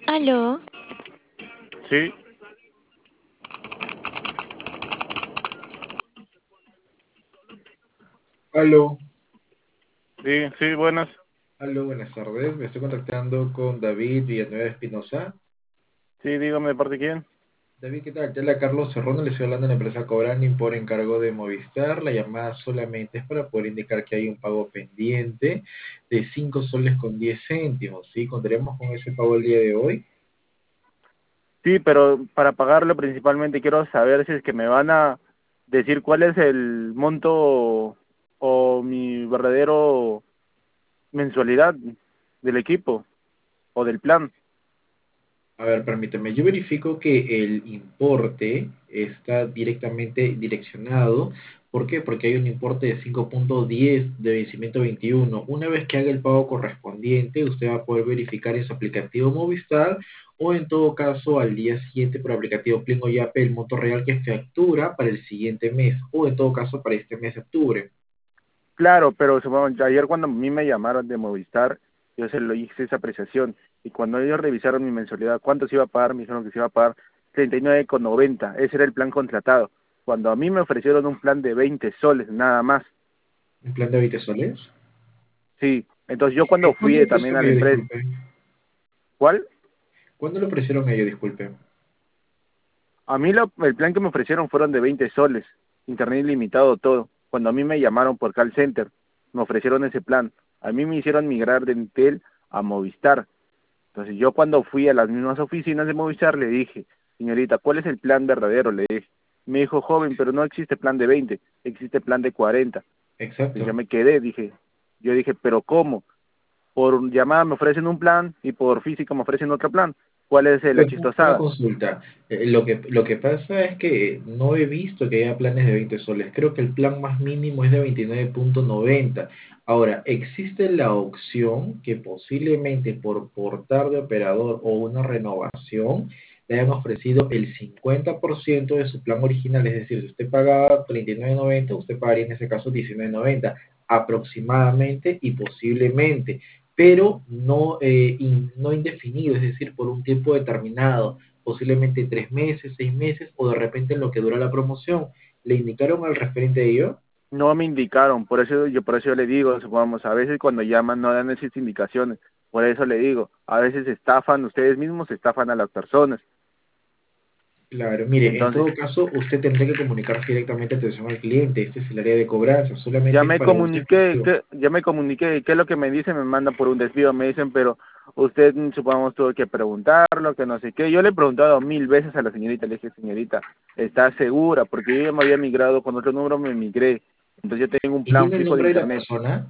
Aló, Sí, Aló, sí, buenas. aló, buenas tardes. Me estoy contactando con David Villanueva Espinosa. Sí, dígame de parte de quién. David, ¿qué tal? Te habla Carlos Cerrón, le estoy hablando de la empresa Cobrani por encargo de Movistar. La llamada solamente es para poder indicar que hay un pago pendiente de 5 soles con 10 céntimos, ¿sí? Contaremos con ese pago el día de hoy. Sí, pero para pagarlo principalmente quiero saber si es que me van a decir cuál es el monto o mi verdadero mensualidad del equipo o del plan. A ver, permítame, yo verifico que el importe está directamente direccionado. ¿Por qué? Porque hay un importe de 5.10 de vencimiento 21. Una vez que haga el pago correspondiente, usted va a poder verificar en su aplicativo Movistar o en todo caso al día siguiente por aplicativo Plingo Yape el monto real que factura para el siguiente mes o en todo caso para este mes de octubre. Claro, pero supongamos, ayer cuando a mí me llamaron de Movistar, yo se lo hice esa apreciación y cuando ellos revisaron mi mensualidad, cuánto se iba a pagar, me dijeron que se iba a pagar 39,90. Ese era el plan contratado. Cuando a mí me ofrecieron un plan de 20 soles, nada más. ¿Un plan de 20 soles? Sí, entonces yo cuando ¿Cuándo fui lo también ofrecieron a la ellos, empresa, disculpe? ¿cuál? ¿Cuándo lo ofrecieron ellos, disculpe? A mí el plan que me ofrecieron fueron de 20 soles, internet ilimitado, todo. Cuando a mí me llamaron por call center, me ofrecieron ese plan. A mí me hicieron migrar de Entel a Movistar. Entonces yo cuando fui a las mismas oficinas de Movistar le dije, señorita, ¿cuál es el plan verdadero? Le dije. Me dijo, joven, pero no existe plan de 20, existe plan de 40. Entonces yo Exacto. me quedé, yo dije, pero ¿cómo? Por llamada me ofrecen un plan y por física me ofrecen otro plan. ¿Cuál es la Bueno, una chistosada? consulta. Lo que pasa es que no he visto que haya planes de 20 soles. Creo que el plan más mínimo es de 29.90. Ahora, existe la opción que posiblemente por portar de operador o una renovación le hayan ofrecido el 50% de su plan original. Es decir, si usted pagaba 39.90, usted pagaría en ese caso 19.90 aproximadamente y posiblemente, pero no, no indefinido, es decir, por un tiempo determinado, posiblemente 3 meses, 6 meses o de repente en lo que dura la promoción. ¿Le indicaron al referente de ello? No me indicaron, por eso yo le digo, supongamos, a veces cuando llaman no dan esas indicaciones, por eso le digo, a veces estafan, ustedes mismos estafan a las personas. Claro, mire, en Entonces, todo caso, usted tendrá que comunicarse directamente a atención al cliente. Este es el área de cobranza, ya solamente es me para esa comuniqué, información. ¿qué es lo que me dicen? Me mandan por un desvío, me dicen, pero usted, supongamos, tuvo que preguntarlo, que no sé qué. Yo le he preguntado 1000 veces a la señorita, le dije, señorita, ¿está segura? Porque yo ya me había migrado con otro número, me migré. Entonces yo tengo un ¿Y plan tiene el fijo de nombre de la internet. persona?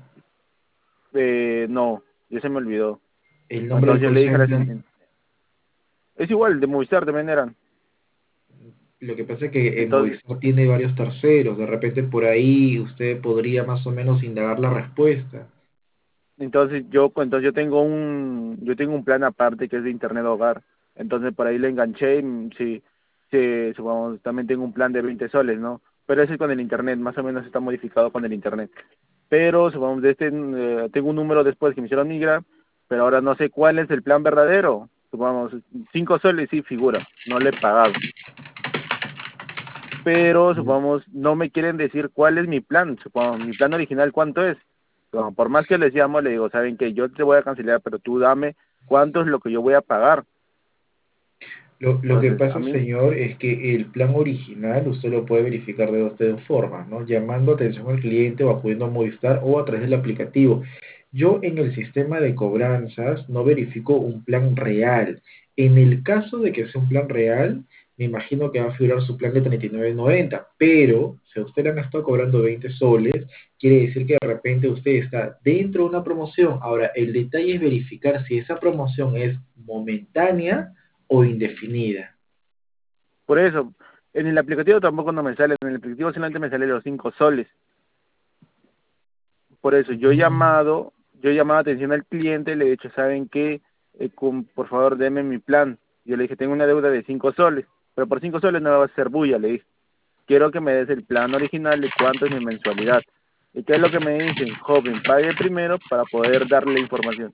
No, ya se me olvidó. ¿El nombre del Entonces yo call le dije a la center? señorita, es igual, de Movistar también eran. Lo que pasa es que Entonces, Movistar tiene varios terceros. De repente por ahí usted podría más o menos indagar la respuesta. entonces yo tengo un plan aparte que es de internet hogar. Entonces por ahí le enganché, sí, sí, supongamos, también tengo un plan de 20 soles, ¿no? Pero ese es con el internet, más o menos está modificado con el internet. Pero supongamos de tengo un número después que me hicieron migrar, pero ahora no sé cuál es el plan verdadero. Supongamos, 5 soles sí figura, no le he pagado. Pero supongamos no me quieren decir cuál es mi plan, supongamos mi plan original cuánto es. No, por más que les llamo, le digo, saben que yo te voy a cancelar, pero tú dame cuánto es lo que yo voy a pagar. Lo que Entonces, a pasa, mí, señor, es que el plan original usted lo puede verificar de dos formas, ¿no? Llamando atención al cliente o acudiendo a Movistar o a través del aplicativo. Yo en el sistema de cobranzas no verifico un plan real. En el caso de que sea un plan real, me imagino que va a figurar su plan de 39.90, pero si a usted le han estado cobrando 20 soles, quiere decir que de repente usted está dentro de una promoción. Ahora, el detalle es verificar si esa promoción es momentánea o indefinida. por eso, en el aplicativo tampoco no me sale, en el aplicativo solamente me sale los 5 soles. Por eso, Mm. yo he llamado atención al cliente, le he dicho, ¿saben qué? Por favor, deme mi plan. Yo le dije, tengo una deuda de 5 soles, pero por 5 soles no me va a hacer bulla, le dije. Quiero que me des el plan original de cuánto es mi mensualidad. ¿Y qué es lo que me dicen? Joven, pague primero para poder darle la información.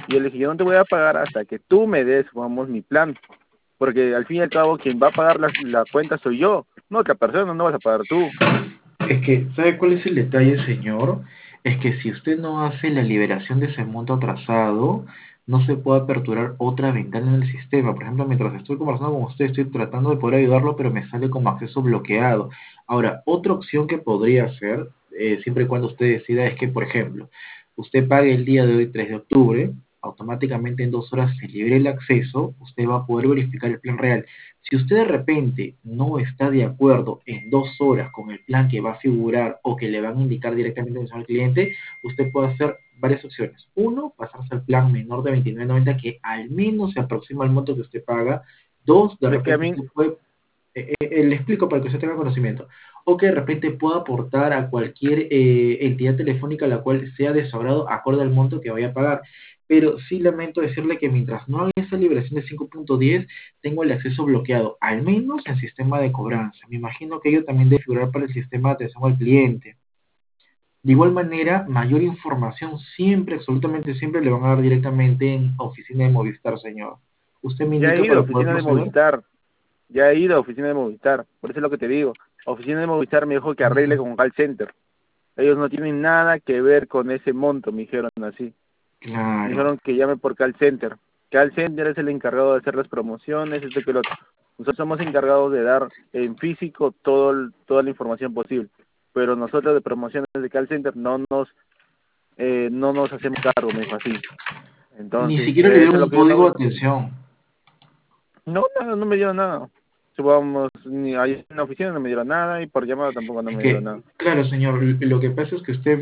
Y yo le dije, yo no te voy a pagar hasta que tú me des, vamos, mi plan. Porque al fin y al cabo, quien va a pagar la cuenta soy yo, no otra persona, no vas a pagar tú. Es que, ¿sabe cuál es el detalle, señor? Es que si usted no hace la liberación de ese monto atrasado, no se puede aperturar otra ventana en el sistema. Por ejemplo, mientras estoy conversando con usted, estoy tratando de poder ayudarlo, pero me sale como acceso bloqueado. Ahora, otra opción que podría hacer, siempre y cuando usted decida, es que, por ejemplo, usted pague el día de hoy, 3 de octubre, automáticamente en 2 horas se libre el acceso, usted va a poder verificar el plan real. Si usted de repente no está de acuerdo en 2 horas con el plan que va a figurar o que le van a indicar directamente al cliente, usted puede hacer varias opciones. Uno, pasarse al plan menor de 29.90 que al menos se aproxima al monto que usted paga. Dos, de Es que a repente mí, usted puede, le explico para que usted tenga conocimiento, o que de repente pueda aportar a cualquier entidad telefónica a la cual sea de su agrado acorde al monto que vaya a pagar. Pero sí lamento decirle que mientras no haga esa liberación de 5.10, tengo el acceso bloqueado, al menos en sistema de cobranza. Me imagino que ello también debe figurar para el sistema de atención al cliente. De igual manera, mayor información siempre, absolutamente siempre, le van a dar directamente en oficina de Movistar, señor. Usted me ya he indica ido a para poder oficina de proceder. Movistar, ya he ido a oficina de Movistar, por eso es lo que te digo. Oficina de Movistar me dijo que arregle con call center. Ellos no tienen nada que ver con ese monto, me dijeron así. Me Claro, dijeron que llame por call center. Call center es el encargado de hacer las promociones, esto que lo otro. Nosotros somos encargados de dar en físico toda la información posible. Pero nosotros de promociones de call center no nos hacemos cargo, me dijo así. ni Entonces, siquiera le eso dieron es lo un que yo no código voy. de atención. No, no, no me dieron nada. Supongamos, ni ahí en la oficina no me dieron nada y por llamada tampoco no Es me dieron que, nada. claro, señor, lo que pasa es que usted,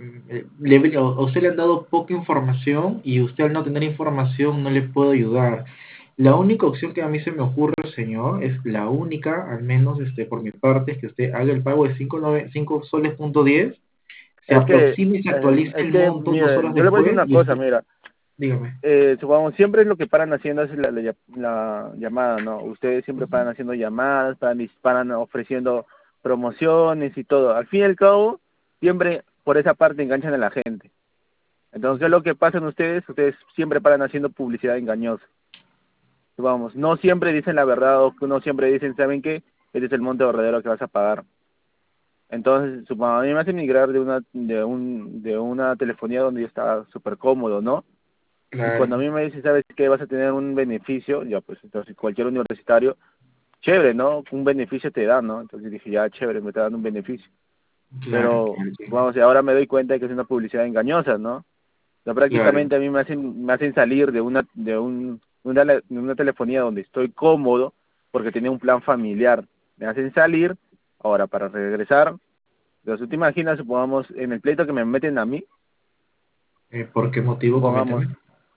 a usted le han dado poca información y usted al no tener información no le puedo ayudar. La única opción que a mí se me ocurre, señor, es la única, al menos por mi parte, es que usted haga el pago de 5 soles.10, se aproxime y se actualice Es el que, monto dos mira, horas yo le voy a decir después una y cosa, usted, mira, dígame. supongamos, siempre es lo que paran haciendo es la llamada, ¿no? Ustedes siempre paran haciendo llamadas, paran ofreciendo promociones y todo. Al fin y al cabo, siempre por esa parte enganchan a la gente. Entonces, ¿qué es lo que pasa en ustedes? Ustedes siempre paran haciendo publicidad engañosa. Vamos, no siempre dicen la verdad o no siempre dicen, ¿saben qué? Este es el monto verdadero que vas a pagar. Entonces, a mí me hace migrar de una telefonía donde yo estaba súper cómodo, ¿no? Y cuando Claro, a mí me dicen, ¿sabes qué? Vas a tener un beneficio, ya pues entonces cualquier universitario, chévere, ¿no? Un beneficio te da, ¿no? Entonces dije, ya, chévere, me está dando un beneficio. claro, Pero, claro, entiendo. vamos, y ahora me doy cuenta de que es una publicidad engañosa, ¿no? O sea, Claro, prácticamente a mí me hacen salir de una telefonía donde estoy cómodo porque tenía un plan familiar. Me hacen salir, ahora para regresar. Entonces, ¿tú te imaginas, supongamos, en el pleito que me meten a mí, ¿por qué motivo? supongamos, Coméntame.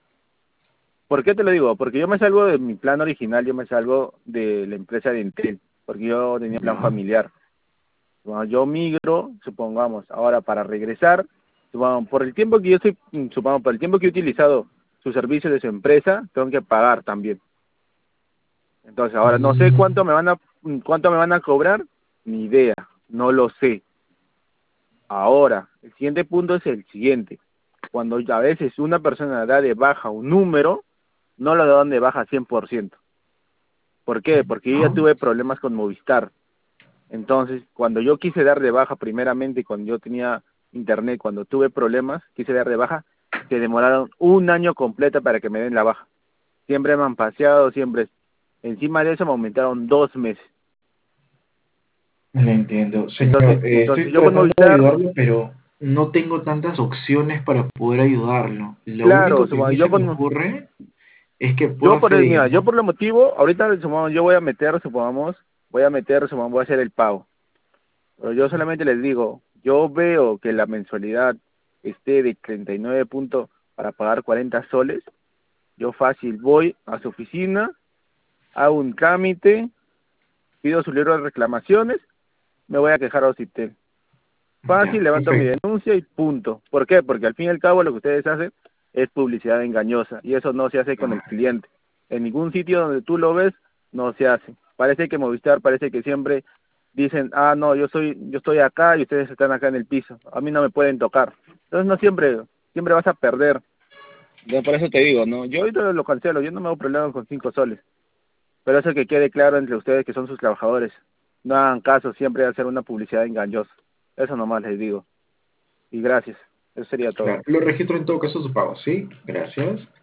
¿por qué te lo digo? Porque yo me salgo de mi plan original, yo me salgo de la empresa de Entel, porque yo tenía plan Ya, familiar. Bueno, yo migro, supongamos, ahora para regresar, supongamos, por el tiempo que yo estoy, supongamos, por el tiempo que he utilizado su servicio de su empresa, tengo que pagar también. Entonces, ahora no sé mm, cuánto me van a cobrar, ni idea, no lo sé. Ahora, el siguiente punto es el siguiente. Cuando a veces una persona da de baja un número, no lo dan de baja 100%. ¿Por qué? Porque yo ya ¿no? tuve problemas con Movistar. Entonces, cuando yo quise dar de baja primeramente, cuando yo tenía internet, cuando tuve problemas, quise dar de baja, se demoraron un año completo para que me den la baja. Siempre me han paseado, siempre. Encima de eso me aumentaron 2 meses. Le entiendo. Señor, Entonces estoy yo con tratando de Movistar, ayudarlo, pero no tengo tantas opciones para poder ayudarlo. Lo claro, único que a mí se me ocurre es que puedo hacer, mira, yo digamos, por lo motivo, ahorita supongamos, yo voy a hacer el pago. Pero yo solamente les digo, yo veo que la mensualidad esté de 39 puntos para pagar 40 soles, yo fácil voy a su oficina, hago un trámite, pido su libro de reclamaciones, me voy a quejar a Ocitel. ya, Fácil, levanto mi perfecto. denuncia y punto. ¿Por qué? Porque al fin y al cabo lo que ustedes hacen es publicidad engañosa y eso no se hace con el Ya. cliente. En ningún sitio donde tú lo ves no se hace. Parece que Movistar parece que siempre dicen, ah, no, yo estoy acá y ustedes están acá en el piso. A mí no me pueden tocar. Entonces no siempre vas a perder. Por eso te digo, ¿no? Yo ahorita lo cancelo, yo no me hago problema con 5 soles. Pero eso que quede claro entre ustedes que son sus trabajadores. No hagan caso siempre de hacer una publicidad engañosa. Eso nomás les digo. Y gracias. Eso sería todo. Claro, lo registro en todo caso su pago, ¿sí? Gracias.